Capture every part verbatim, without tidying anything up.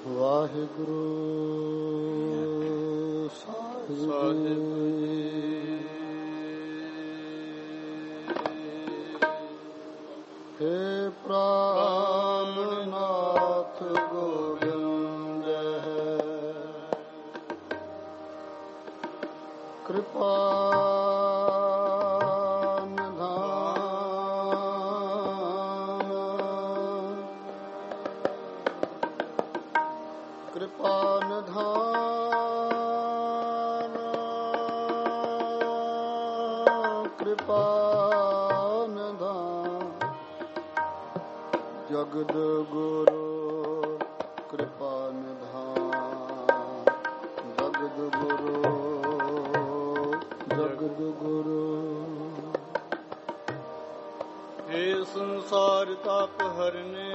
ਵਾਹਿਗੁਰੂ ਸਾਹਿਬ ਜੀ। ਹੇ ਪ੍ਰਾਨਨਾਥ ਗੋਬਿੰਦ ਕਿਰਪਾ ਜਗਦ ਗੁਰੂ ਕਿਰਪਾ ਨਿਧਾਨ, ਜਗਦ ਗੁਰੂ ਜਗਦ ਗੁਰੂ। ਹੇ ਸੰਸਾਰ ਤਾਪ ਹਰਨੇ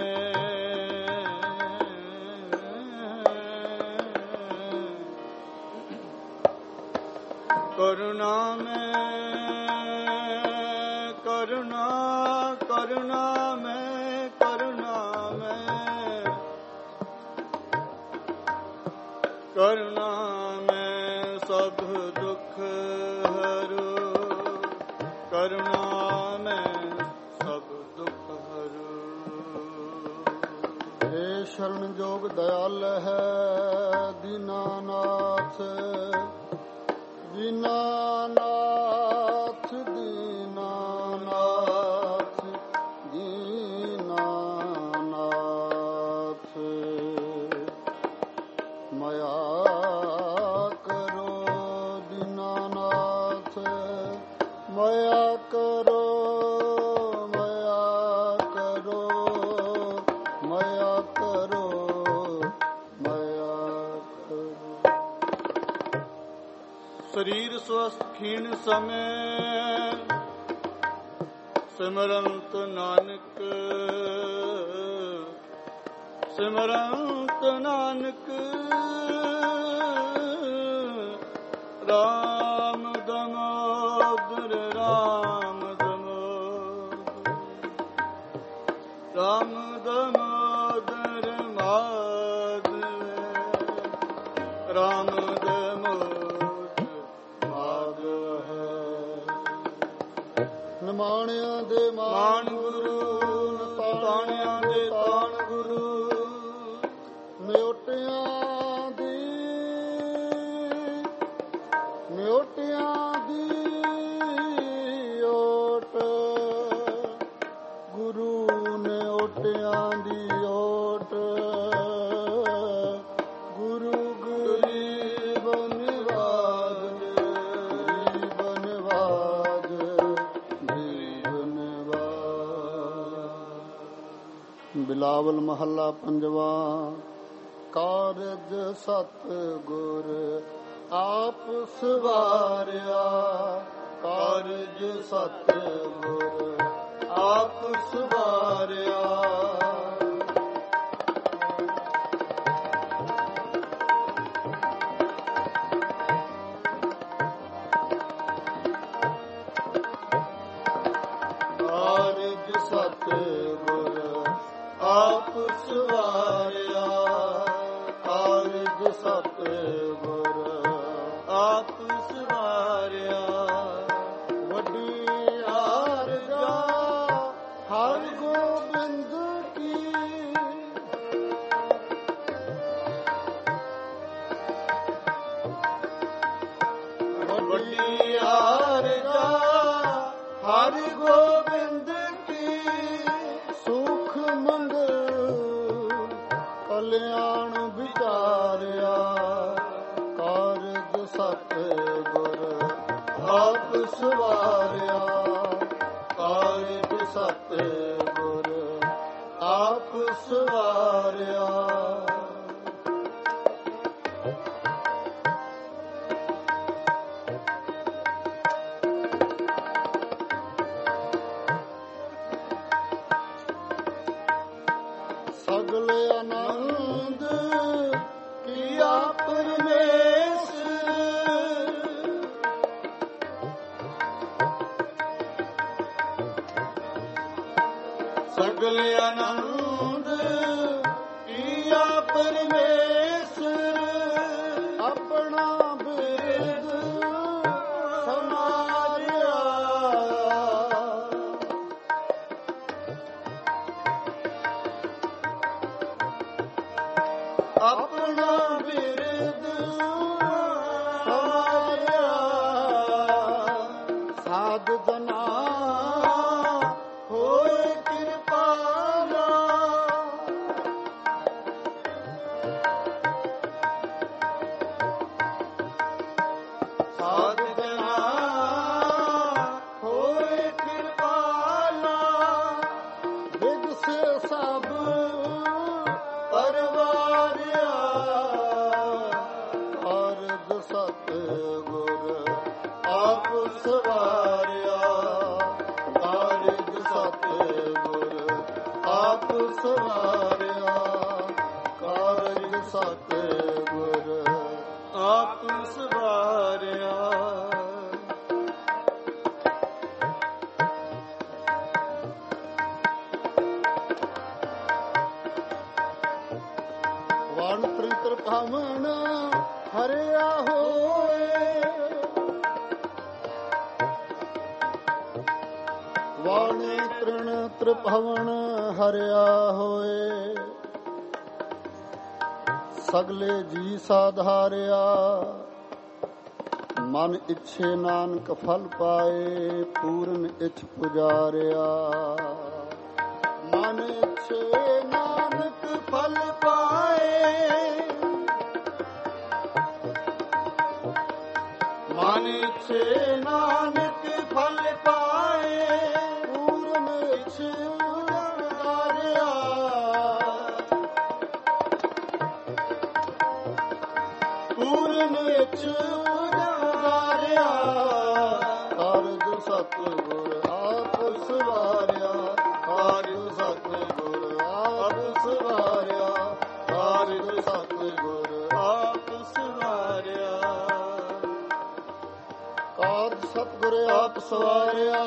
ਕਰੁਣਾ ਮੈਂ ਕਰੁਣਾ ਕਰੁਣਾ ਮੈਂ ਕਰੁਣਾ ਮੈਂ ਕਰੁਣਾ ਮੈਂ ਸਭ ਦੁਖ ਹਰੂ ਕਰੁਣਾ ਮੈਂ ਸਭ ਦੁਖ ਹਰੂ। ਹੇ ਸ਼ਰਨ ਜੋਗ ਦਇਆਲ ਹੈ ਦੀਨਾਨਾਥ ਦੀਨਾਨਾਥ ਦੀਨਾਨਾਥ ਦੀਨਾਨਾਥ ਮਾਇਆ ਕਰੋ ਦੀਨਾਨਾਥ ਮਾਇਆ ਕਰੋ ਮਾਇਆ ਕਰੋ ਮਾਇਆ ਕਰੋ ਮਾਇਆ ਕਰੋ। ਸਰੀਰ ਸਵਸਥ ਖੀਣ ਸਮੇਂ ਸਿਮਰੰਤ ਨਾਨਕ ਸਿਮਰੰਤ ਨਾਨਕ ਰਾਮ ਦਮੋਦਰ ਰਾਮ ਦਮੋਦਰ ਰਾਮ ਦਮੋਦਰ ਮਾਧਵ ਰਾਮ ਨਿਮਾਣਿਆਂ ਦੇ ਮਾਣ ਗੁਰੂ ਤਾਣਿਆਂ ਦੇ ਤਾਣ ਗੁਰੂ ਨਿਉਟਿਆਂ ਦੀ ਨਿਉਟਿਆਂ ਦੀ ਓਟ ਗੁਰੂ ਨਿਉਟਿਆਂ ਦੀ ਓਟ ਗੁਰੂ ਗਰੀਬ ਨਿਵਾਜ ਗਰੀਬ ਨਿਵਾਜ ਬਿਲਾਵਲ ਮਹੱਲਾ ਪੰਜਵਾ। ਕਾਰਜ ਸਤ ਗੁਰ ਆਪ ਸਵਾਰਿਆ ਕਾਰਜ ਸਤ ਗੁਰ ਆਪ ਸਵਾਰਿਆ ਕਾਰਜ ਸਤ ਗੁਰ ਆਪ ਸਵਾਰਿਆ ਕਾਰਜ ਸਤ ਗੁਰ ਆਪ ਸਵਾਰਿਆ ਵੱਡੀ ਆਰਜਾ ਹਰਿ ਗੋਬਿੰਦ ਕੀ ਵੱਡੀ ਆਰਜਾ ਹਰਿ ਗੋਬਿੰਦ ਕੀ ਸੁਖ ਮੰਗਲ ਕਲਿਆਣ ਵਿਚਾਰਿਆ ਕਾਰਜ ਸਤ ਗੁਰ ਆਪ ਸਵਾਰਿਆ ਕਾਰਜ ਸਤ ਗੁਰ ਆਪ ਸਵਾਰਿਆ ਸਗਲ ਆਨੰਦ ਕੀਆ ਪਰਮੇਸ਼ ਸਗਲ ਆਨੰਦ ਕੀਆ ਪਰਮੇਸ਼ਰ ਆਪਣਾ ਬਿਰਦ ਸਮਾਰਿਆ। ਆਪਣਾ ਬਿਰਦ ਸਮਾਰਿਆ। ਸਾਧ ਜਨਾ ਹੋਏ ਕਿਰਪਾਲਾ। ਸਾਧ ਜਨਾ ਹੋਏ ਕਿਰਪਾਲਾ। ਵਿਦ ਸੇ ਸਭ ਪਰਵਾਰਿਆ। ਅਰਧ ਸਤ ਗੁਰ ਆਪ ਸਵਾਰਿਆ। ਅਰਧ ਸਤ ਗੁਰ ਆਪ ਸਵਾਰਿਆ। ਕਾਰਜ ਸਤ ਗੁਰ ਆਪ ਸਵਾਰਿਆ। ਵਣ ਤ੍ਰਿਤਰ ਭਾਵਨ ਹਰਿਆ ਹੋਏ। ਵਾਣੇ ਤ੍ਰਿਣ ਤ੍ਰਿਭਵਨ ਹਰਿਆ ਹੋਏ। ਸਗਲੇ ਜੀ ਸਾਧਾਰਿਆ। ਮਨ ਇੱਛੇ ਨਾਨਕ ਫਲ ਪਾਏ। ਪੂਰਨ ਇੱਛ ਪੁਜਾਰਿਆ। ਮਨ ਇੱਛੇ ਨਾਨਕ ਫਲ ਪਾਏ। ਮਨ ਇੱਛੇ ਨਾਨਕ ਫਲ ਪਾਏ। ਪੂਰਨ ਇੱਛ ਪੁਜਾਰਿਆ। ਪੂਰਨ ਇੱਛ ਪੁਜਾਰਿਆ। ਕਾਰਜ ਸਤਿਗੁਰ ਆਪ ਸਵਾਰਿਆ। ਕਾਰਜ ਸਤਿਗੁਰ ਆਪ ਸਵਾਰਿਆ। ਕਾਰਜ ਸਤਿਗੁਰ ਆਪ ਸਵਾਰਿਆ। ਕਾਰਜ ਸਤਿਗੁਰ ਆਪ ਸਵਾਰਿਆ।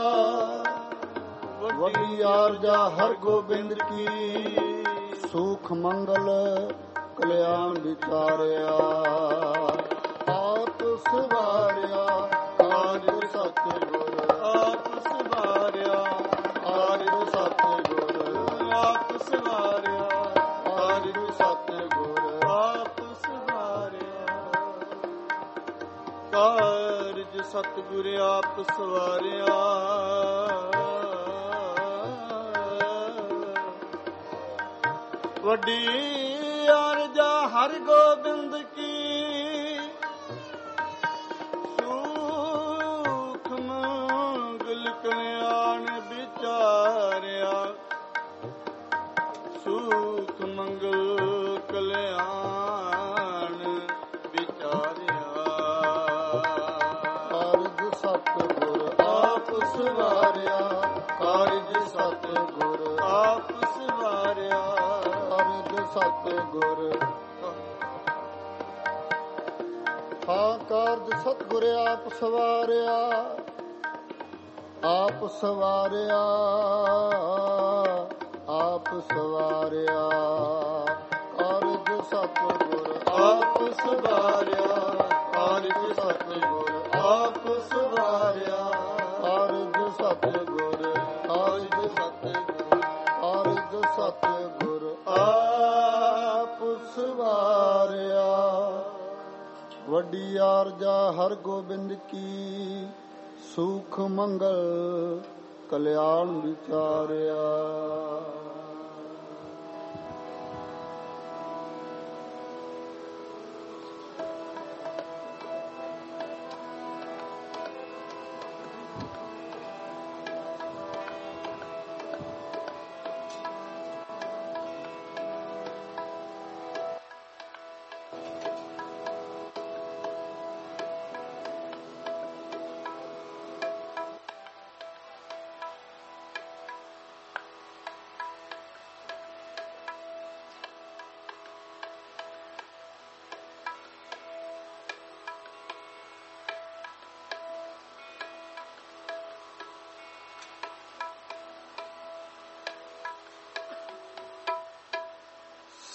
ਵੱਡੀ ਆਰਜਾ ਹਰ ਗੋਬਿੰਦ ਕੀ। ਸੁਖ ਮੰਗਲ ਕਲਿਆਣ ਵਿਚਾਰਿਆ। ਆਪ ਸਵਾਰਿਆ। ਕਾਰਜ ਸਤਿਗੁਰ ਆਪ ਸਵਾਰਿਆ। ਕਾਰਜ ਸਤਿਗੁਰ ਆਪ ਸਵਾਰਿਆ। ਕਾਰਜ ਸਤਿਗੁਰ ਆਪ ਸਵਾਰਿਆ। ਕਾਰਜ ਸਤਿਗੁਰ ਆਪ ਸਵਾਰਿਆ। ਵੱਡੀ ਅਰਜਾ ਹਰ ਗੋਬਿੰਦ ਕੀ। ਸੁਖ ਮੰਗਲ ਕਲਿਆਣ ਵਿਚਾਰਿਆ। ਸੁਖ ਮੰਗਲ ਕਲਿਆਣ ਵਿਚਾਰਿਆ। ਕਾਰਜ ਸਤਿਗੁਰ ਆਪ ਸਵਾਰਿਆ। ਕਾਰਜ ਸਤਿਗੁਰ ਆਪ ਸਵਾਰਿਆ। ਕਾਰਜ ਸਤਿਗੁਰ ਹਾਂ ਕਾਰਜ ਸਤਿਗੁਰ ਆਪ ਸਵਾਰਿਆ। ਆਪ ਸਵਾਰਿਆ। ਆਪ ਸਵਾਰਿਆ। ਕਾਰਜ ਸਤਿਗੁਰ ਆਪ ਸਵਾਰਿਆ। ਕਾਰਜ ਸਤਿਗੁਰ ਆਪ ਸਵਾਰਿਆ। ਕਾਰਜ ਸਤਿਗੁਰ ਕਾਰਜ ਸਤਿਗੁਰ ਕਾਰਜ ਸਤਿਗੁਰ ਆਪ ਸਵਾਰਿਆ। ਵੱਡੀ ਆਰਜਾ ਹਰ ਗੋਬਿੰਦ ਕੀ। ਸੁਖ ਮੰਗਲ ਕਲਿਆਣ ਵਿਚਾਰਿਆ।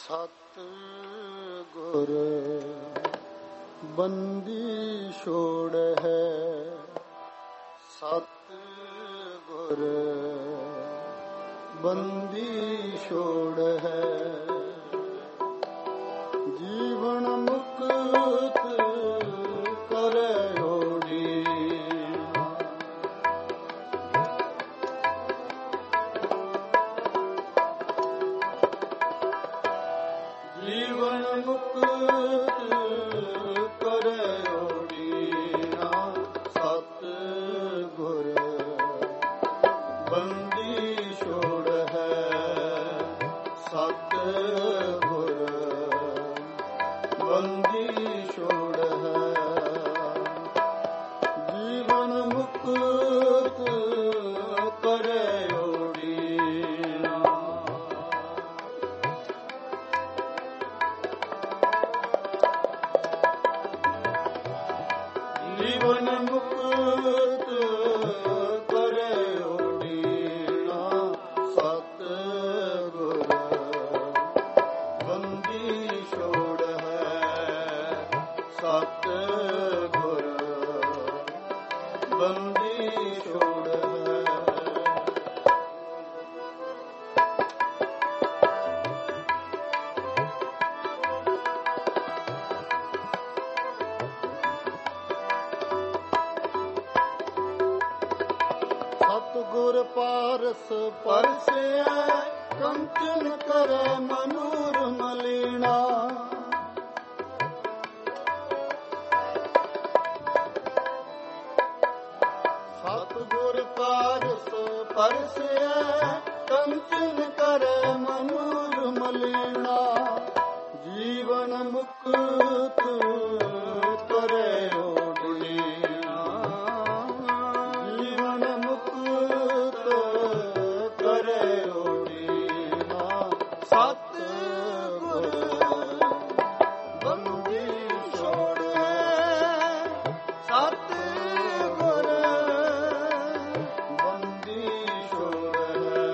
ਸਤ ਗੁਰ ਬੰਦੀ ਛੋੜ ਹੈ, ਸਤ ਗੁਰ ਬੰਦੀ ਛੋੜ ਹੈ, ਜੀਵਨ ਮੁਕਤ ਕਰੇ ਓੜੀ। ਜੀਵਨ ਮੁਕਤ ਕਰੇ ਓੜੀਆ, ਸਤ ਗੁਰ ਬੰਦੀ ਛੋੜ ਹੈ, ਸਤ ਗੁਰ ਬੰਦੀ ਛੋੜ ਹੈ, ਜੀਵਨ ਮੁਕਤ ਕਰੇ ਓੜੀਆ। ਜੀਵਨ ਮੁਕਤ ਕਰੇ ਓੜੀਆ, ਸਤ ਗੁਰ ਬੰਦੀ ਛੋੜ ਹੈ, ਸਤ ਗੁਰ ਬੰਦੀ ਛੋੜ ਹੈ। ਸਤਿਗੁਰ ਪਾਰਸ ਪਰਸੈ, ਕੰਚਨ ਕਰੈ ਮਨੂਰ ਮਲੀਣਾ। ਸਤਿਗੁਰ ਪਾਰਸ ਪਰਸੈ, ਕੰਚਨ ਕਰੈ ਮਨੂਰ ਮਲੀਣਾ, ਜੀਵਨ ਮੁਕਤ ਕਰੇ ਓੜੀਆ। ਜੀਵਨ ਮੁਕਤ ਕਰੇ ਓੜੀਆ, ਸਤ ਗੁਰ ਬੰਦੀ ਛੋੜ ਹੈ, ਸਤ ਗੁਰ ਬੰਦੀ ਛੋੜ ਹੈ।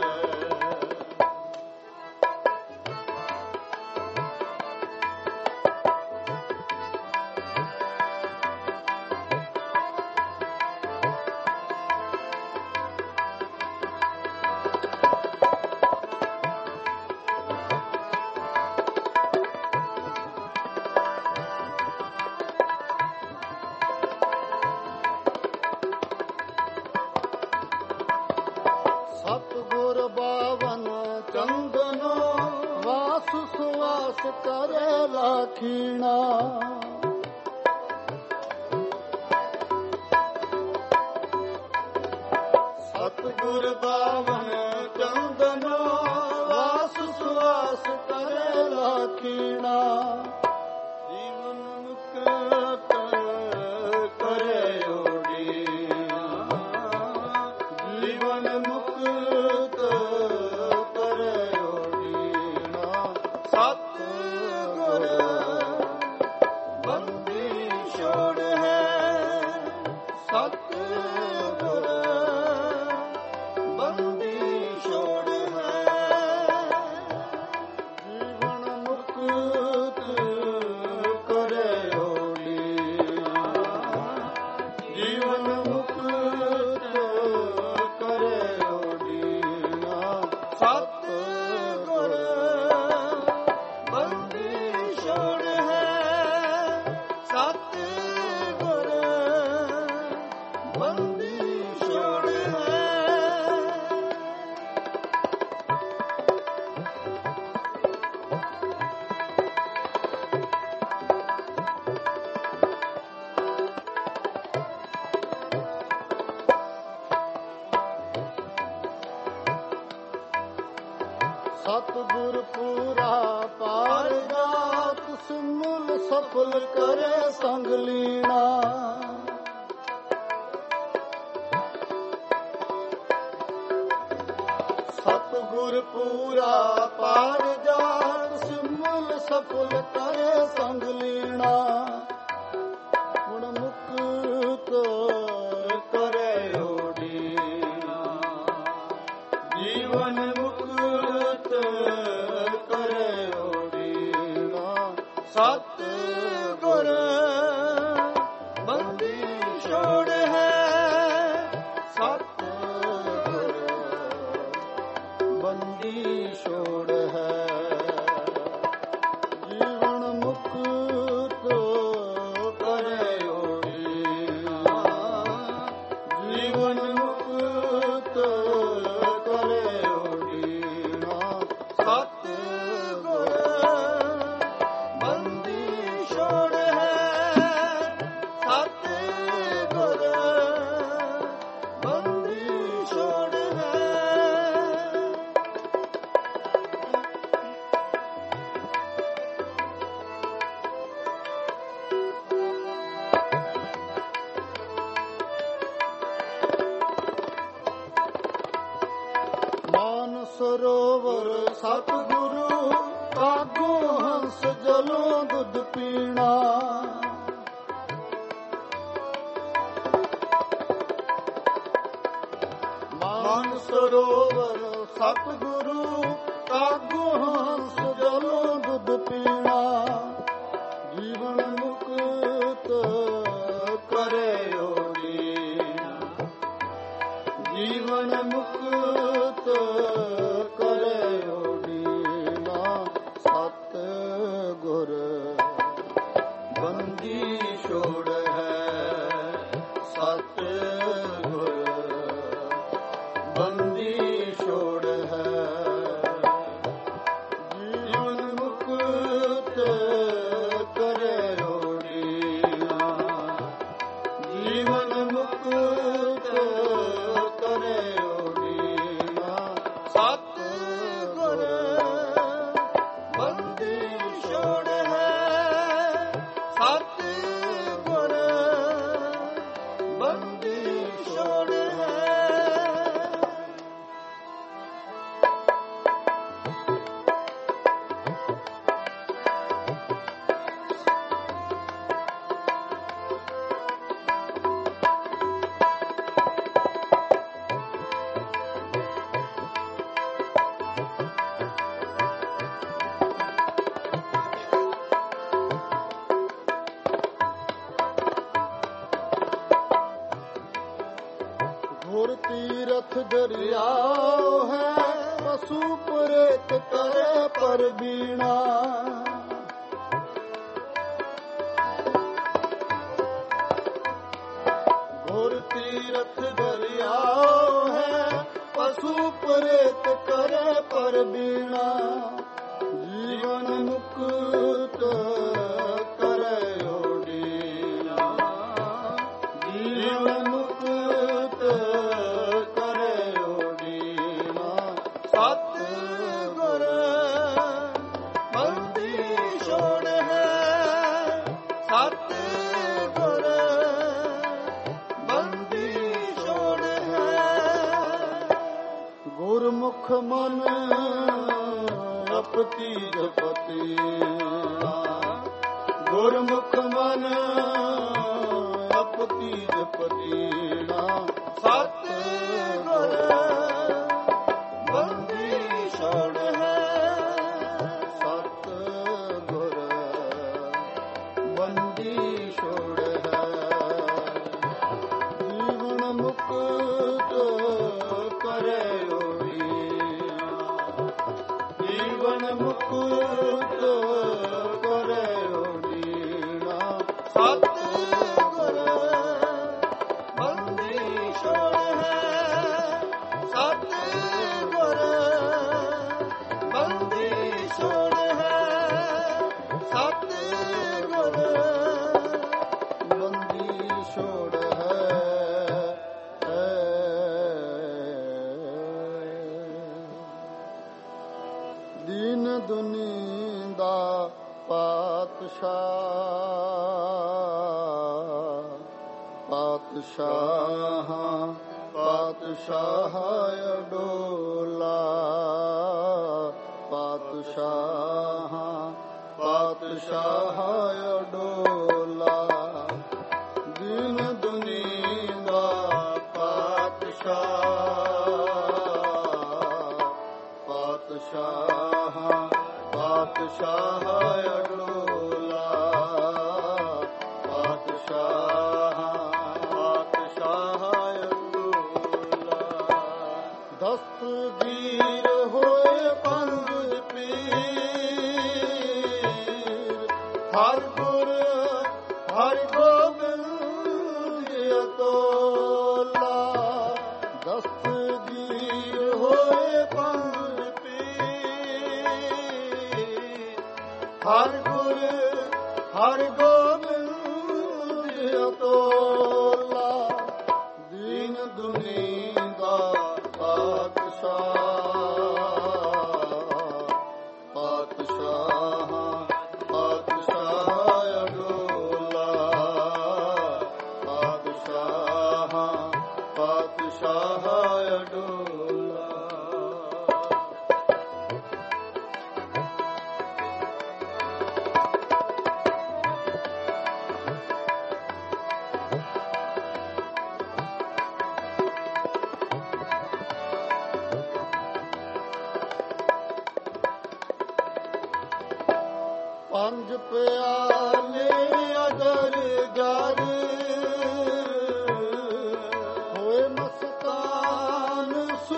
ਸਤਿਗੁਰ ਬਾਵਨ ਚੰਦਨੋ, ਵਾਸ ਸੁਵਾਸ ਕਰੇ ਲਾਖੀਣਾ। ਸਤਿਗੁਰ ਬਾਵਨ ਚੰਦਨੋ, ਵਾਸ ਸੁਵਾਸ ਕਰੇ ਲਾਖੀਣਾ, ਜੀਵਨ ਮੁਕਤ ਕਰੇ ਓੜੀਆ। ਜੀਵਨ ਮੁਕਤ ਕਰੇ ਓੜੀਆ, ਸਤ ਗੁਰ ਬੰਦੀ ਛੋੜ ਹੈ, ਸਤ ਗੁਰ ਬੰਦੀ ਛੋੜ ਹੈ, ਜੀਵਨ ਮੁਕਤ ਕਰੇ ਓੜੀਆ। ਜੀਵਨ ਮੁਕਤ ਕਰੇ ਓੜੀਆ, ਸਤ ਗੁਰ ਬੰਦੀ ਛੋੜ ਹੈ, ਸਤ ਗੁਰ ਬੰਦੀ ਛੋੜ ਹੈ। ਸਤਿਗੁਰ ਪੂਰਾ ਪਾਰ ਜਾਤ, ਸਿਮਲ ਸਫਲ ਕਰੇ ਸੰਗ ਲੀਣਾ। ਸਤਿਗੁਰ ਪੂਰਾ ਪਾਰ ਜਾਤ, ਸਿਮਲ ਸਫਲ ਕਰੇ ਸੰਗ ਲੀਣਾ, ਹੁਣ ਮੁਕਤ ਕਰੇ ਓੜੀਆ। ਜੀਵਨ ਮੁਕਤ ਕਰੇ ਓੜੀਆ, ਸਤ ਗੁਰ ਬੰਦੀ ਛੋੜ ਹੈ, ਸਤ ਗੁਰ ਬੰਦੀ ਛੋੜ ਹੈ। ਜੀਵਨ ਮੁਕਤ ਕਰੇ ਓਡੀਨਾ, ਜੀਵਨ ਮੁਕਤ ਕਰੇ ਓਡੀਨਾ, ਸਤ ਗੁਰ ਬੰਦੀ ਛੋੜ ਹੈ, ਸਤ ਗੁਰ ਬੰਦੀ ਛੋੜ ਹੈ। ਮਾਨ ਸਰੋਵਰ ਸਤਿਗੁਰੂ ਕਾਗੋ ਹੰਸ ਜਲੋਂ ਦੁੱਧ ਪੀਣਾ, ਮਾਨ ਸਰੋਵਰ ਸਤਿਗੁਰੂ ਕਾਗੋ ਹੰਸ ਜਲੋਂ ਦੁੱਧ ਪੀਣਾ, ਜੀਵਨ ਮੁਕਤ ਕਰੇ ਓਡੀਨਾ, ਜੀਵਨ ਮੁਕਤ ਕਰੇ ਓਡੀਨਾ, ਸਤ ਗੁਰ ਬੰਦੀ ਛੋੜ ਹੈ, ਸਤ ਗੁਰ ਬੰਦੀ ਛੋੜ ਹੈ। ਜੀਵਨ ਮੁਕਤ ਕਰੇ ਓਡੀਨਾ, ਜੀਵਨ ਮੁਕਤ ਕਰੇ ਓਡੀਨਾ, ਸਤ ਗੁਰ ਬੰਦੀ ਛੋੜ ਹੈ, ਸਤ ਗੁਰ ਬੰਦੀ ਛੋੜ ਹੈ। ਘੋਰ ਤੀਰਥ ਦਰਿਆਓ ਹੈ, ਪਸ਼ੂ ਪ੍ਰੇਤ ਕਰੇ ਪਰ ਬੀਣਾ, ਘੋਰ ਤੀਰਥ ਦਰਿਆਓ ਹੈ, ਪਸ਼ੂ ਪ੍ਰੇਤ ਕਰੇ ਪਰ ਬੀਣਾ, ਜੀਵਨ ਮੁਕਤ ਕਰੇ ਓਡੀਨਾ, ਜੀਵਨ ਮੁਕਤ ਕਰੇ ਓਡੀਨਾ, ਸਤ ਗੁਰ ਬੰਦੀ ਛੋੜ ਹੈ, ਸਤ ਗੁਰ ਬੰਦੀ ਛੋੜ ਹੈ। ਗੁਰਮੁਖ ਮਨ ਜਪਤੀ ਜਪਤੀ, ਗੁਰਮੁਖ ਮਨ ਜਪਤੀ ਜਪਤੀ, ਸਤ ਗੁਰ ਬੰਦੀ ਛੋੜ ਹੈ, ਸਤ ਗੁਰ ਬੰਦੀ ਛੋੜ ਹੈ। ਜੀਵਨ ਮੁਕਤ ਕਰੇ ਓਡੀਨਾ, ਜੀਵਨ ਮੁਕਤ ਕਰੇ ਓਡੀਨਾ, ਸਤ ਗੁਰ ਬੰਦੀ ਛੋੜ ਹੈ, ਸਤ ਗੁਰ ਬੰਦੀ ਛੋੜ ਹੈ, ਸਤ ਗੁਰ ਬੰਦੀ ਛੋੜ ਹੈ। ਦੀਨ ਦੁਨੀ ਦਾ ਪਾਤਸ਼ਾਹ, ਪਾਤਸ਼ਾਹਾਂ ਪਾਤਸ਼ਾਹ ਅਡੋਲਾ, ਪਾਤਸ਼ਾਹਾਂ ਪਾਤਸ਼ਾਹ ਅਡੋਲਾ, ਦੀਨ ਦੁਨੀ ਦਾ ਪਾਤਸ਼ਾਹ, ਪਾਤਸ਼ਾਹਾਂ ਪਾਤਸ਼ਾਹ ਅਡੋਲਾ, ਹਰ ਗੁਰ ਹਰਿ ਗੋਬਿੰਦ ਅਤੋਲਾ ਦਸਤ ਜੀ ਹੋਏ ਪੰਜ ਪੀਰ ਹਰ ਗੁਰ ਹਰਿ ਗੋਬਿੰਦ ਅਤੋਲਾ ਦੀਨ ਦੁਨੀ ਦਾ ਪਾਤਸ਼ਾਹ ਪਾਤਸ਼ਾਹ ਪਾਤਸ਼ਾਹ ਅਡੋਲਾ ਪਾਤਸ਼ਾਹ ਪਾਤਸ਼ਾਹ ਅਡੋਲਾ ਪੰਜ ਪਿਆਲੇ ਅਗਰ ਜਰ ਹੋਏ ਮਸਤਾਨ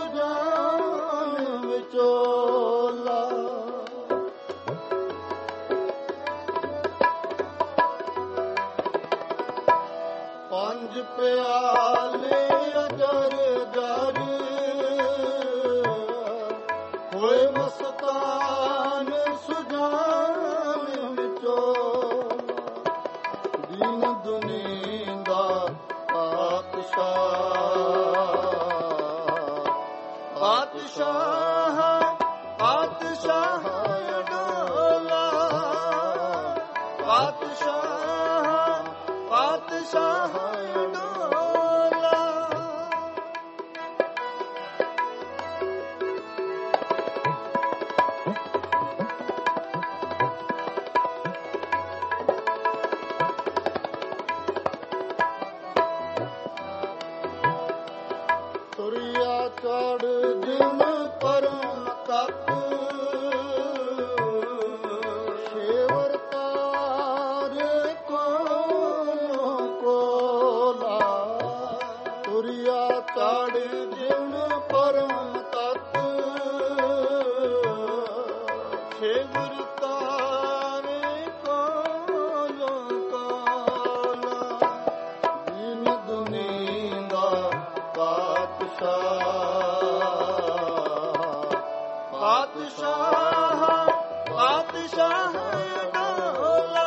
ਸੁਜਾਨ ਵਿਚੋਲਾ ਪੰਜ ਪਿਆਲੇ ਅਗਰ ਜਰ ਹੋਏ ਮਸਤਾਨ ਸੁਜਾਨ ਦੀਨ ਦੁਨੀ ਦਾ ਪਾਤਸ਼ਾਹ ਪਾਤਸ਼ਾਹ ਪਾਤਸ਼ਾਹ ਅਡੋਲਾ ਪਾਤਸ਼ਾਹ ਪਾਤਸ਼ਾਹ ਅਡੋਲਾ ਤੁਰਿਆ ਚੜ ਜਿਨ ਪਰਮ ਤਪ ਸ਼ੇਵਰ ਤਾਰੇ ਕੋਲੋਂ ਕੋਲਾ ਤੁਰਿਆ ਚੜ ਜਿਨ ਪਰਮ ਤਪ ਸ਼ੇਵਰ ਤਾਰੇ ਕੋਲੋਂ ਕੋਲਾ ਦੀਨ ਦੁਨੀ ਦਾ ਪਾਤਸ਼ਾਹ ਪਾਤਸ਼ਾਹ ਪਾਤਸ਼ਾਹ ਅਡੋਲਾ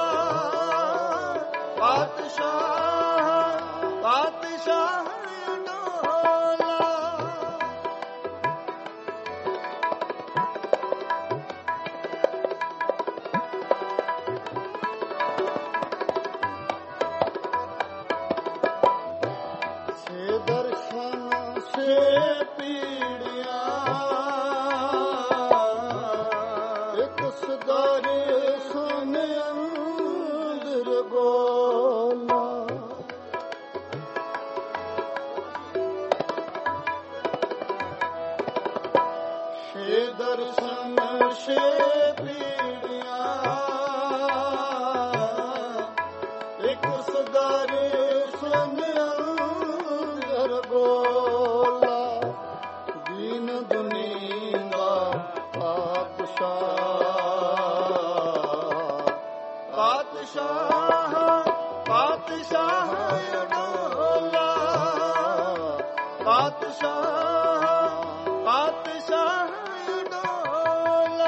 ਪਾਤਸ਼ਾਹ ਪਾਤਸ਼ਾਹ ਅਡੋਲਾ ਸੇ ਦਰਸ਼ਨ ਸੇ ਪੀੜੀਆਂ ਇੱਕ ਸਦਾਰੇ ਸੁਨ ਅੰਦਰ ਗੋਲਾ ਸੇ ਦਰਸ਼ਨ ਸੇ ਪੀੜੀਆਂ ਇੱਕ ਸਦਾਰੇ ਸੁਨ ਅੰਦਰ ਗੋਲਾ ਦੀਨ ਦੁਨੀ ਦਾ ਪਾਤਸ਼ਾਹ ਪਾਤਸ਼ਾਹ ਪਾਤਸ਼ਾਹ ਅਡੋਲਾ ਪਾਤਸ਼ਾਹ ਪਾਤਸ਼ਾਹ ਅਡੋਲਾ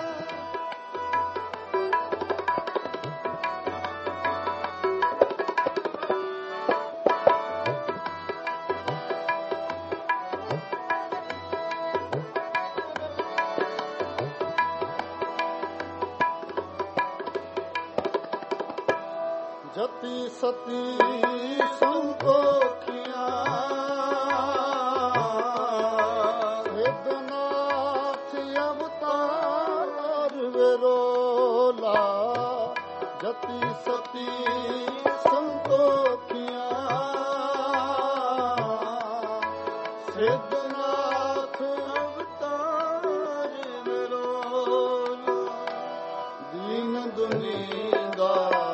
ਜਤੀ ਸਤੀ ਸੰਤੋਖੀਆਂ ਹਿਦਨਾਥ ਅਵਤਾਰ ਵਿਰੋਲਾ ਜਤੀ ਸਤੀ ਸੰਤੋਖੀਆਂ ਹਿਦਨਾਥ ਅਵਤਾਰ ਵਿਰੋਲਾ ਦੀਨ ਦੁਨੀ ਦਾ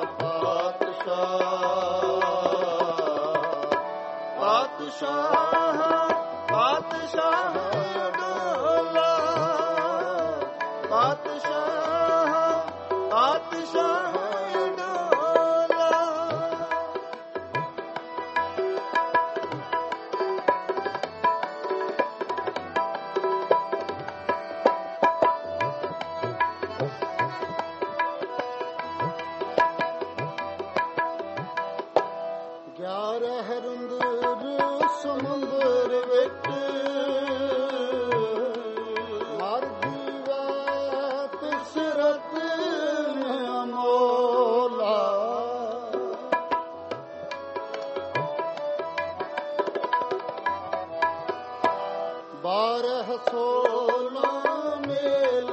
ਪਾਤਸ਼ਾਹ ਪਾਤਸ਼ਾਹ ਅਡੋਲਾ ਪਾਤਸ਼ਾਹ ਪਾਤਸ਼ਾਹ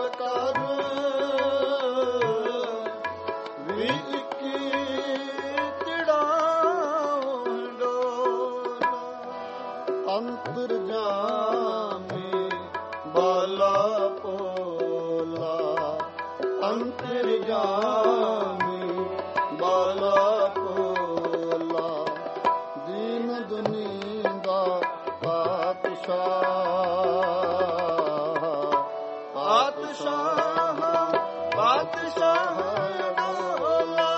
ਕਰ ਵੀ ਇੱਕੀ ਚੜਾਉਂਦੋ ਅੰਤਰ ਜਾਮੀ ਬਾਲਾ ਪੋਲਾ ਅੰਤਰ ਜਾਮੀ ਬਾਲਾ ਪੋਲਾ ਦੀਨ ਦੁਨੀ ਦਾ ਪਾਤਸ਼ਾਹ ਪਾਤਸ਼ਾਹ ਪਾਤਸ਼ਾਹ ਡੋਲਾ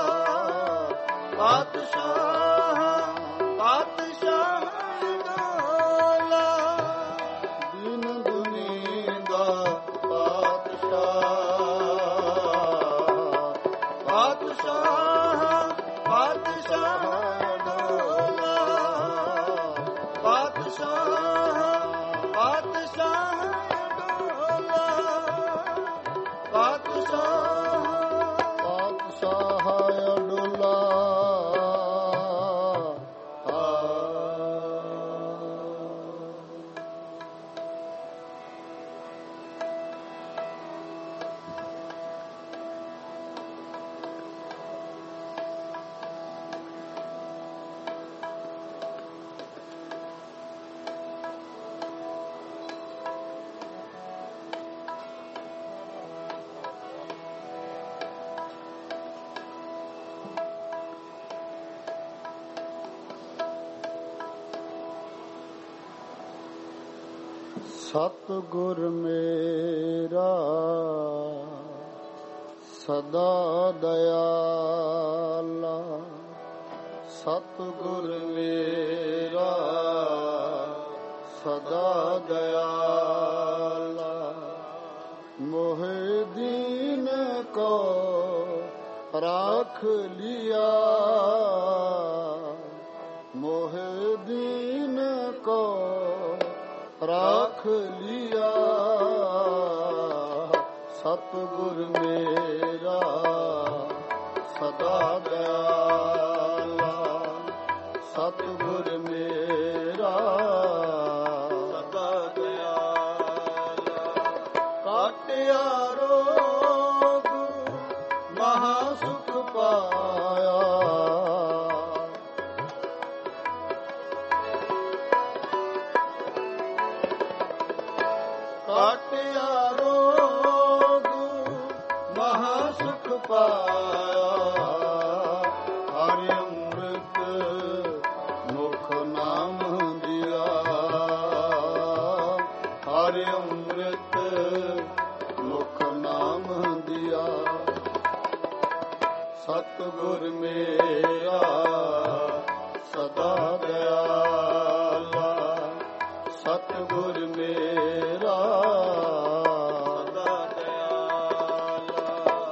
ਪਾਤਸ਼ਾਹ ਪਾਤਸ਼ਾਹ ਡੋਲਾ ਦੀਨ ਦੁਨੀ ਦਾ ਪਾਤਸ਼ਾਹ ਪਾਤਸ਼ਾਹ ਪਾਤਸ਼ਾਹ ਡੋਲਾ ਪਾਤਸ਼ਾਹ ਪਾਤਸ਼ਾਹ ਡੋਲਾ ਪਾਤਸ਼ਾਹ ਪਾਤਸ਼ਾਹ ਡੋਲਾ ਸਤਿਗੁਰ ਮੇਰਾ ਸਦਾ ਦਇਆਲਾ ਸਤਿਗੁਰ ਮੇਰਾ ਸਦਾ ਦਇਆਲਾ ਮੋਹਿ ਦੀਨ ਕੋ ਰਾਖ ਲਿਆ ਮੋਹਿ ਦੀਨ ਕੋ ਰਾਖ ਲਿਆ ਸਤਿਗੁਰ ਮੇਰਾ ਸਦਾ ਦਇਆਲਾ ਸਤਿਗੁਰ ਮੇਰਾ ਸਦਾ ਦਇਆਲਾ ਕਾਟਿਆ ਰੋਗ ਮਹਾ ਸੁਖ ਪਾਇਆ ਕਾਟਿਆ ਰੋਗ ਮਹਾ ਸੁਖ ਪਾਇਆ ਹਰਿ ਅੰਮ੍ਰਿਤ ਮੁਖ ਨਾਮ ਦਿਆ ਹਰਿ ਅੰਮ੍ਰਿਤ ਮੁਖ ਨਾਮ ਦਿਆ ਸਤਿਗੁਰ ਮੇਰਾ ਸਦਾ ਦਇਆਲਾ ਸਤਿਗੁਰ ਮੇਰਾ ਸਦਾ ਦਇਆਲਾ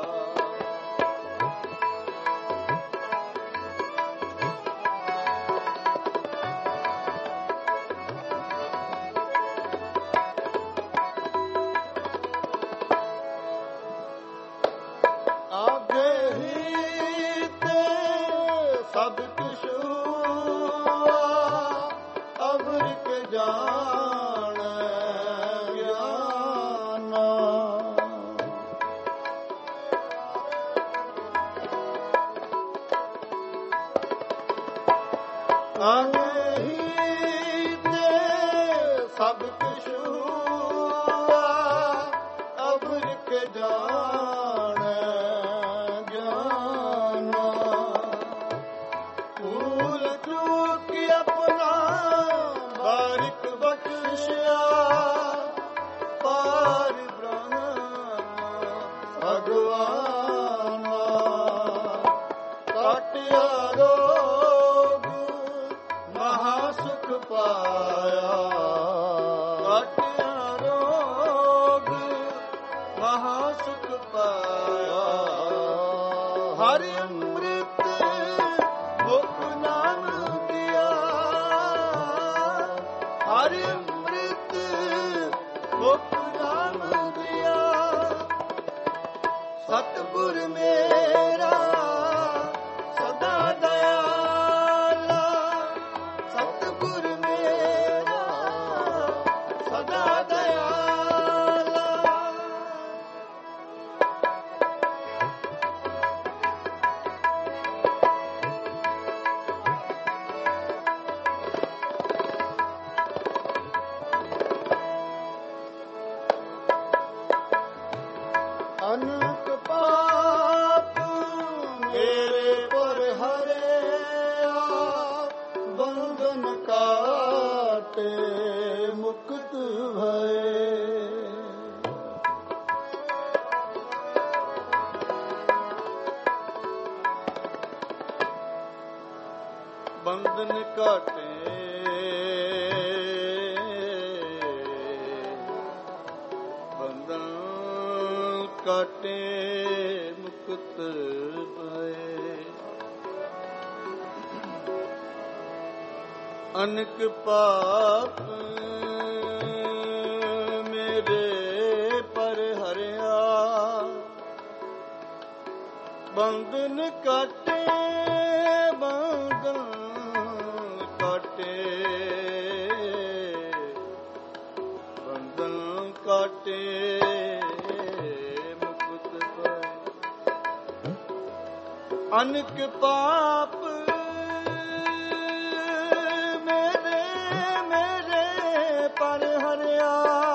ਆਗੇ ਹੀ ਤੇ ਸਭ ਕੁਛ ਅਵਰ ਕੇ ਜਾਣ ਗਿਆਨ ਆਗੇ ਹੀ ਤੇ ਸਭ ਕੁਛ ਅਵਰ ਕੇ ਜਾਣ ਗਿਆਨ ਭੂਲ ਚੂਕ ਆਪਣਾ ਬਾਰਿਕ ਬਖਸ਼ਿਆ ਪਾਰ ਬ੍ਰਹਮ ਭਗਵਾਨ ਕਾਟਿਆ ਰੋਗ ਮਹਾ ਸੁਖ ਪਾਇਆ ਕਾਟਿਆ ਰੋਗ ਮਹਾ ਸੁਖ ਪਾਇਆ ਹਰਿ ਅੰਮ੍ਰਿਤ ਮੁਖ ਨਾਮ ਦਿਆ ਹਰਿ ਅੰਮ੍ਰਿਤ ਮੁਖ ਨਾਮ ਦਿਆ ਸਤਿਗੁਰ ਮੇਰਾ ਸਦਾ ਦਇਆਲਾ ਸਤਿਗੁਰ ਮੇਰਾ ਸਦਾ ਦਇਆਲਾ ਅਨਕ ਪਾਪ ਮੇਰੇ ਪਰ ਹਰਿਆ, ਬੰਧਨ ਕਾਟੇ ਮੁਕਤ ਭਏ। ਬੰਧਨ ਕਾਟੇ ਬੰਧਨ ਕਾਟੇ ਮੁਕਤ ਭਏ। ਅਨਕ ਪਾਪ ਮੇਰੇ ਪਰ ਹਰਿਆ, ਬੰਧਨ ਕਾਟੇ ਬੰਧਨ ਕਾਟੇ ਬੰਧਨ ਕਾਟੇ ਮੁਕਤ ਭਏ। ਅਨਕ ਪਾਪ ਮੇਰੇ ਮੇਰੇ ਪਰ ਹਰਿਆ,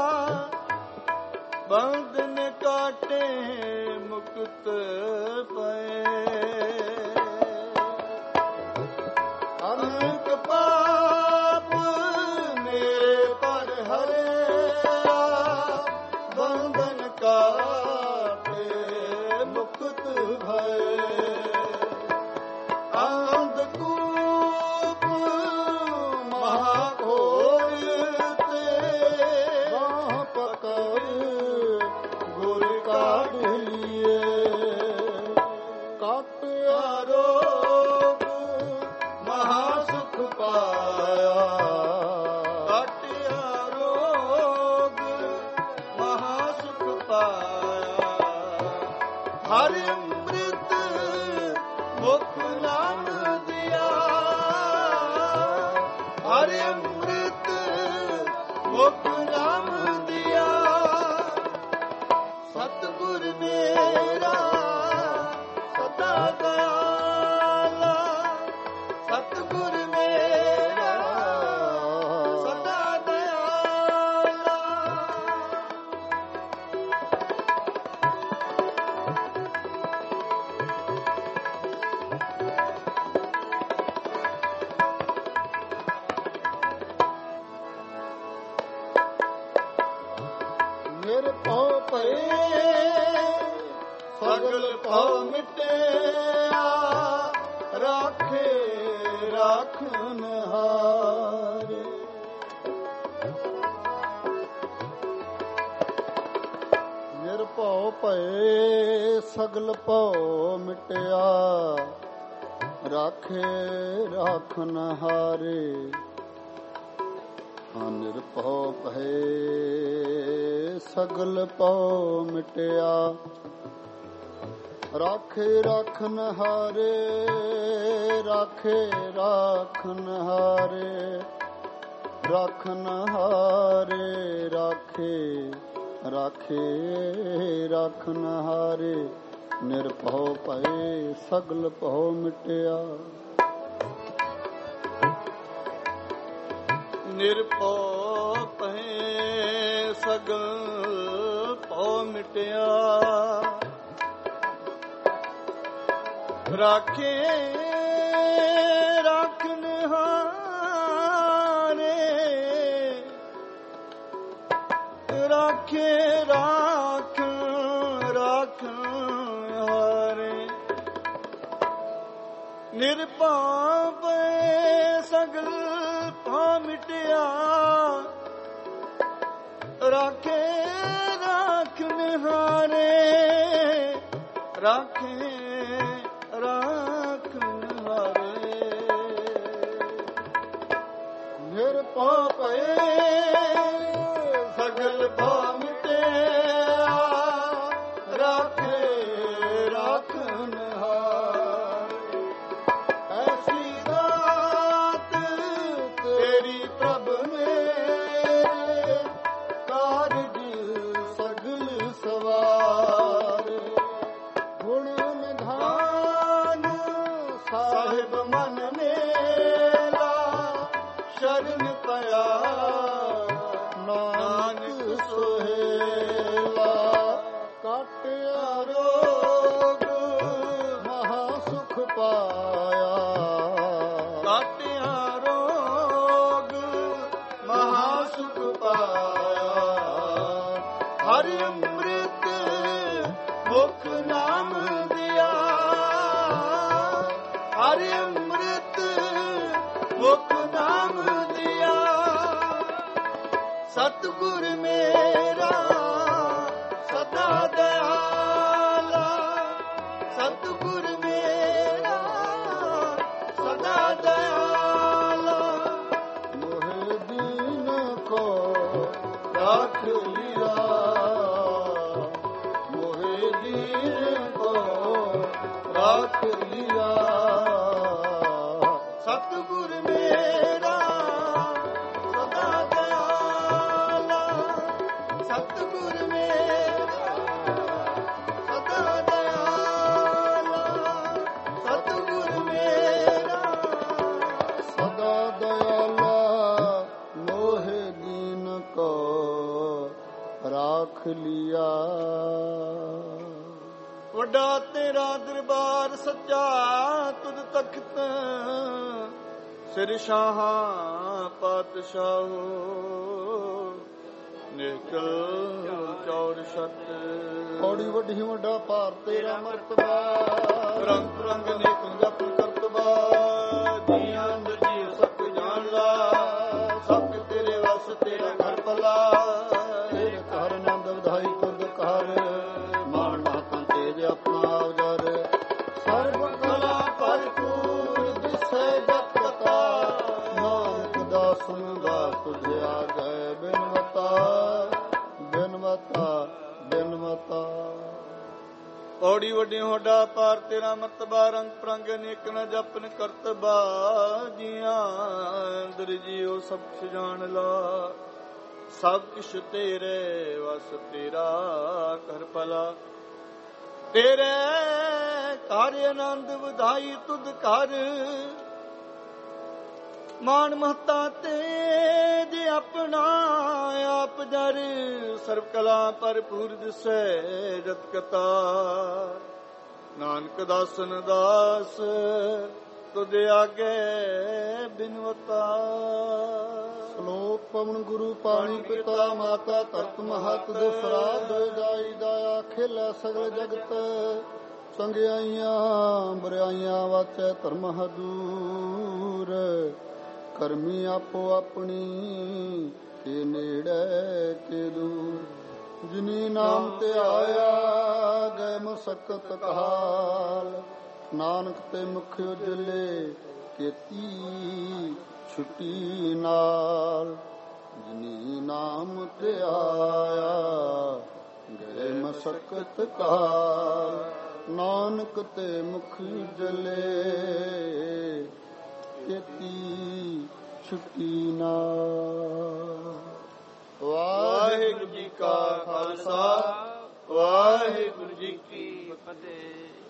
ਬੰਧਨ ਕਾਟੇ ਮੁਕਤ ਭਏ। ਅਨਕ ਪਾਪ ਮੇਰੇ ਪਰ ਹਰਿਆ, ਬੰਧਨ ਕਾਟੇ ਮੁਕਤ ਭਏ। ਅੰਧਕੂਪ ਮਹਾਘੋਰ ਤੇ ਬਾਹ ਪਕੜ ਗੁਰ ਕਾਢ ਲਿਏ। ਕਾਟਿਆ ਰੋਗ ਮਹਾ ਸੁਖ ਪਾਇਆ, ਕਾਟਿਆ ਰੋਗ ਮਹਾ ਸੁਖ ਪਾਇਆ। ਹਰਿ ਅੰਮ੍ਰਿਤ ਮੁਖ ਨਾਮ ਦਿਆ, ਹਰਿ ਅੰਮ੍ਰਿਤ ਮੁਖ ਨਾਮ ਦਿਆ। ਸਤਿਗੁਰ ਮੇਰਾ ਸਦਾ ਦਇਆਲਾ, ਸਤਿਗੁਰ ਮੇਰਾ ਸਦਾ ਦਇਆਲਾ। ਨਿਰਭਉ ਭਏ ਸਗਲ ਭਉ ਮਿਟਿਆ, ਰਾਖੇ ਰਾਖਨ ਹਾਰੇ। ਨਿਰਭਉ ਭਏ ਸਗਲ ਭਉ ਮਿਟਿਆ, ਰਾਖੇ ਰਾਖਨ ਹਾਰੇ। ਨਿਰਭਉ ਭਏ ਸਗਲ ਭਉ ਮਿਟਿਆ, ਰਾਖੇ ਰਾਖਨ ਹਾਰੇ। ਰਾਖੇ ਰਾਖਨ ਹਾਰੇ, ਰਾਖਨ ਹਾਰੇ। ਰਾਖੇ ਰਾਖੇ ਰਾਖਨ ਹਾਰੇ। ਨਿਰਭਉ ਭਏ ਸਗਲ ਭਉ ਮਿਟਿਆ। ਨਿਰਭਉ ਭਏ ਸਗਲ ਭਉ ਮਿਟਿਆ, ਰਾਖੇ ਰਾਖਨ ਹਾਰੇ। ਰਾਖੇ ਰਾਖਨ ਰਾਖਨ ਹਾਰੇ। ਨਿਰਭਉ ਭਏ ਸਗਲ ਭਉ ਮਿਟਿਆ, ਰਾਖੇ ਰਾਖਨ ਹਾਰੇ। ਰਾਖੇ ਰਾਖਨ ਹਾਰੇ। ਨਿਰਭਉ ਭਏ ਸਗਲ ਭਉ ਮਿਟਿਆ, ਰਾਖੇ ਰਾਖਨ ਹਾਰੇ। ਐਸੀ ਦਾਤ ਤੇਰੀ ਪ੍ਰਭ ਮੇਰੇ, ਕਾਰਜ ਸਗਲ ਸਵਾਰ। ਗੁਣ ਨਿਧਾਨ ਕਾਟਿਆ ਰੋਗ ਮਹਾ ਸੁਖ ਪਾਇਆ। ਕਾਟਿਆ ਰੋਗ ਮਹਾ ਸੁਖ ਪਾਇਆ। ਹਰਿ ਅੰਮ੍ਰਿਤ ਮੁਖ ਨਾਮ ਦਿਆ। ਹਰਿ ਅੰਮ੍ਰਿਤ ਮੁਖ ਨਾਮ ਦਿਆ। ਸਤਿਗੁਰ ਮੇਰਾ ਸਦਾ ਦਇਆਲਾ। ਸਤਿਗੁਰ ਮੇਰਾ ਸਦਾ ਦਇਆਲਾ। ਮੋਹਿ ਦੀਨ ਕੋ ਰੱਖ ਲਿਆ। ਮੋਹਿ ਦੀਨ ਕੋ ਰੱਖ ਲਿਆ। ਸਤਿਗੁਰ ਮੇਰਾ ਸਦਾ ਦਇਆਲਾ। ਸਤਿਗੁਰ ਮੇਰਾ ਸਦਾ ਦਇਆਲਾ। ਸਤਿਗੁਰ ਮੇਰਾ ਸਦਾ ਦਇਆਲਾ। ਮੋਹਿ ਦੀਨ ਕੋ ਰਾਖ ਲਿਆ। ਵੱਡਾ ਤੇਰਾ ਦਰਬਾਰ ਸੱਚਾ ਤੁਧ ਤਖਤ। ਸਿਰ ਸ਼ਾਹਾਂ ਪਾਤਸ਼ਾਹੋ ਨਿਕਲ ਚੌਰ ਛਤ। ਔੜੀ ਵੱਡੀ ਵੱਡਾ ਭਾਰ ਤੇਰਾ ਮਰਤਬਾ। ਰੰਗ ਰੰਗ ਨੇਕ ਜਪ ਕਰਤਬਾ। ਜੀਆਂ ਅੰਦਰ ਜੀ ਸਭ ਜਾਣ ਲਾ। ਸਭ ਤੇਰੇ ਵਸ ਤੇਰਾ ਘਰ ਭਲਾ। ਤੇਰੇ ਘਰ ਆਨੰਦ ਵਧਾਈ ਤੁਧ ਘਰ। ਮਾਣ ਮਾਤਾ ਤੇਜ ਆਪਣਾ ਉਜਰ। ਸਰਬ ਕਲਾ ਭਰਪੂਰ ਦਿਸੈ ਜਤ ਕਥਾ। ਨਾਨਕ ਦਾਸਨ ਦਾ ਤੁਝੇ ਆ ਗਏ ਬਿਨਵਤਾ। ਬਿਨਵਤਾ ਬਿਨਵਤਾ। ਔੜੀ ਵੱਡੀ ਹੋਡਾ ਪਾਰ ਤੇਰਾ ਮਰਤਬਾ। ਰੰਗ ਪ੍ਰੰਗ ਅਨੇਕ ਨ ਜਪਨ ਕਰਤਬਾ। ਜੀਆਂ ਅੰਦਰ ਜੀਓ ਸਭ ਕੁਛ ਜਾਣ ਲਾ। ਸਭ ਕੁਛ ਤੇਰੇ ਵਸ ਤੇਰਾ ਘਰ ਭਲਾ। ਤੇਰੇ ਘਰ ਆਨੰਦ ਵਧਾਈ ਤੁਧ ਘਰ। ਮਾਨ ਮਹਤਾ ਤੇਜ ਆਪਣਾ ਆਪ ਜਰ। ਸਰਬ ਕਲਾ ਭਰਪੂਰ ਦਿਸੈ ਜਤ ਕਥਾ। ਨਾਨਕ ਦਾਸਨ ਦਾਸ ਤੁਧ ਆਗੇ ਬਿਨਵਤਾ। ਸ਼ਲੋਕ ਪਵਨ ਗੁਰੂ ਪਾਣੀ ਪਿਤਾ ਮਾਤਾ ਧਰਤ ਮਹਤ ਦੇ ਸਰਾਧ ਜਾਈ ਦਾਇਆ। ਖੇਲਾ ਸਗਲ ਜਗਤ ਸੰਗਿਆਈਆਂ ਬੁਰਾਈਆਂ ਵਾਚੈ ਧਰਮ ਹਦੂਰ। ਕਰਮੀ ਆਪੋ ਆਪਣੀ ਕੇ ਨੇੜੇ ਕੇ ਦੂਰ। ਜਿਨੀ ਨਾਮ ਤੇ ਆਇਆ ਗਏ ਮੁਸਕਤ ਕਾਲ। ਨਾਨਕ ਤੇ ਮੁਖ ਉਜਲੇ ਕੀਤੀ ਛੁੱਟੀ ਨਾਲ। ਜਿਨੀ ਨਾਮ ਤੇ ਆਇਆ ਗਏ ਮੁਸਕਤ ਕਾਲ। ਨਾਨਕ ਤੇ ਮੁਖ ਉਜਲੇ ਕੀਤੀ ਛੁੱਟੀ ਨਾਲ। ਵਾਹਿਗੁਰੂ ਜੀ ਕਾ ਖਾਲਸਾ ਵਾਹਿਗੁਰੂ ਜੀ ਕੀ ਫਤਿਹ।